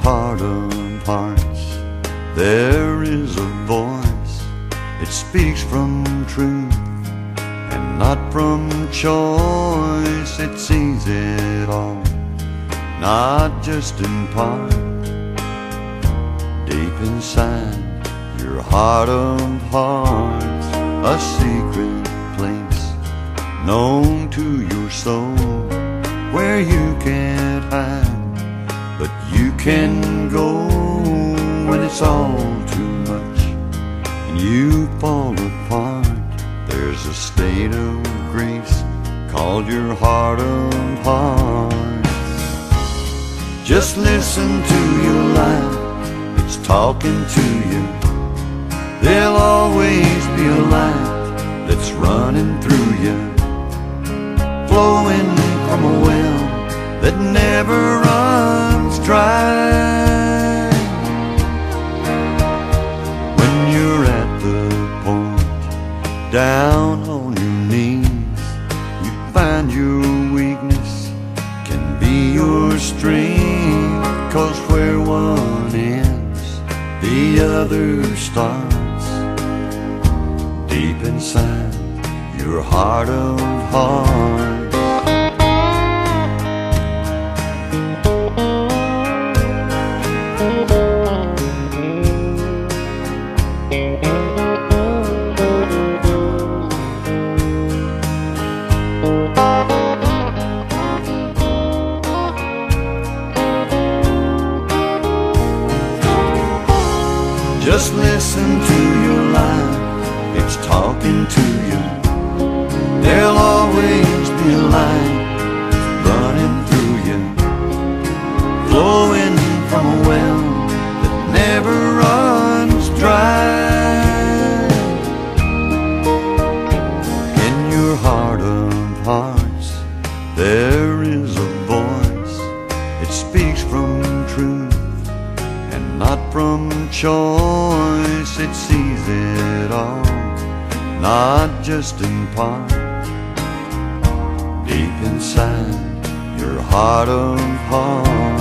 heart of hearts, there is a voice. It speaks from truth and not from choice. It sees it all, not just in part. Deep inside your heart of hearts, a secret place known to your soul, where you can't hide, but you can go when it's all too much and you fall apart. There's a state of grace called your heart of hearts. Just listen to your life, it's talking to you. There'll always be a light that's running through you, flowing from a well that never runs dry. When you're at the point, down on your knees, you find your weakness can be your strength. 'Cause where one ends, the other starts. Deep inside your heart of hearts. Just listen to your life, it's talking to you. There'll always be a light running through you, flowing from a well that never runs dry. In your heart of hearts, there is a voice. It speaks from truth and not from choice. It sees it all, not just in part. Deep inside your heart of hearts.